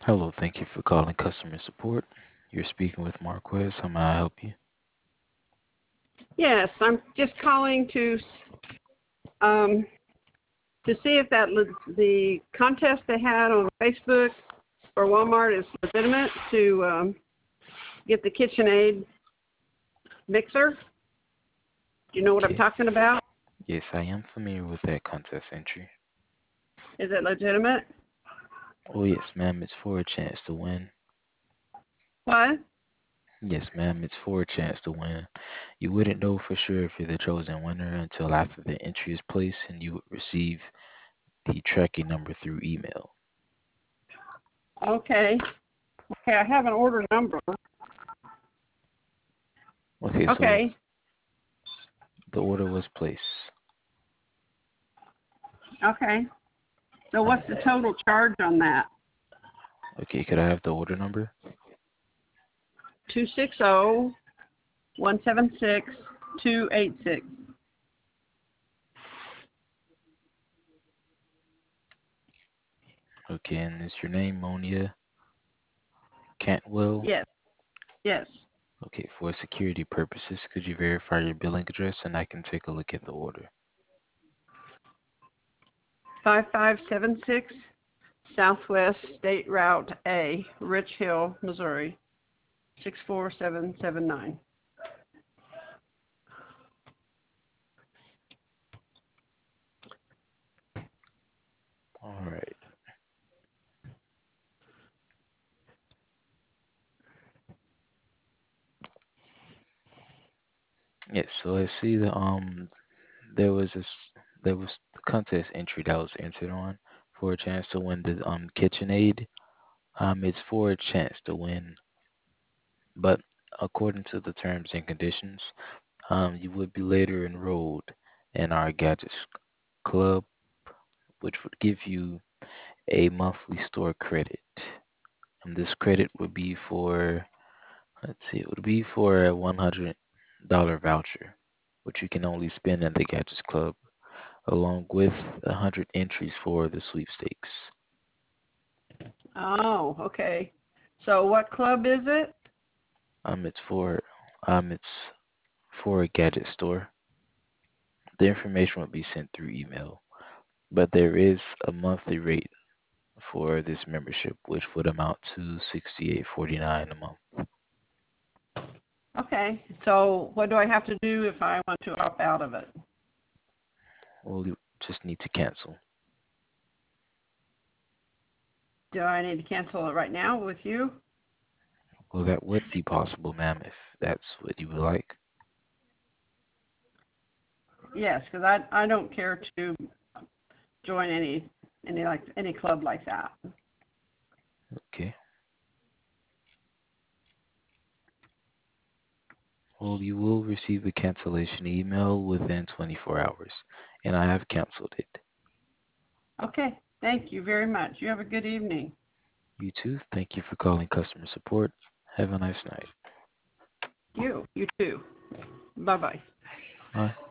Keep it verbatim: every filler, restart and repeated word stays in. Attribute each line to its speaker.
Speaker 1: Hello, thank you for calling customer support. You're speaking with Marquez. How may I help you?
Speaker 2: Yes, I'm just calling to um, to see if that le- the contest they had on Facebook for Walmart is legitimate to um, get the KitchenAid mixer. Do you know what I'm
Speaker 1: Okay.
Speaker 2: talking about?
Speaker 1: Yes, I am familiar with that contest entry.
Speaker 2: Is it legitimate?
Speaker 1: Oh, yes, ma'am, it's for a chance to win.
Speaker 2: What?
Speaker 1: Yes, ma'am, it's for a chance to win. You wouldn't know for sure if you're the chosen winner until after the entry is placed and you would receive the tracking number through email.
Speaker 2: Okay. Okay, I have an order number.
Speaker 1: Okay, so
Speaker 2: Okay.
Speaker 1: the order was placed.
Speaker 2: Okay. So
Speaker 1: Um,
Speaker 2: what's the total charge on that?
Speaker 1: okay, could I have the order number?
Speaker 2: Two six zero one seven six two eight six.
Speaker 1: Okay, and is your name Monia Cantwell?
Speaker 2: Yes. Yes.
Speaker 1: Okay, for security purposes, could you verify your billing address and I can take a look at the order?
Speaker 2: Five five seven six Southwest State Route A, Rich Hill, Missouri, six four seven seven nine.
Speaker 1: All right. Yes, so I see the um there was this there was the contest entry that was entered on for a chance to win the um KitchenAid. Um it's for a chance to win, but according to the terms and conditions, um you would be later enrolled in our Gadgets Club, which would give you a monthly store credit. And this credit would be for let's see, it would be for a one hundred dollar voucher, which you can only spend at the Gadgets Club, along with one hundred entries for the sweepstakes.
Speaker 2: Oh, okay. So what club is it?
Speaker 1: Um, it's for um, it's for a gadget store. The information will be sent through email, but there is a monthly rate for this membership, which would amount to sixty-eight forty-nine a month.
Speaker 2: Okay. So what do I have to do if I want to opt out of it?
Speaker 1: Well, you just need to cancel.
Speaker 2: Do I need to cancel it right now with you?
Speaker 1: Well, that would be possible, ma'am, if that's what you would like.
Speaker 2: Yes, because I I don't care to join any any like any club like that.
Speaker 1: Okay. Well, you will receive a cancellation email within twenty-four hours, and I have canceled it.
Speaker 2: Okay. Thank you very much. You have a good evening.
Speaker 1: You too. Thank you for calling customer support. Have a nice night.
Speaker 2: You. You too. Bye bye.
Speaker 1: Bye.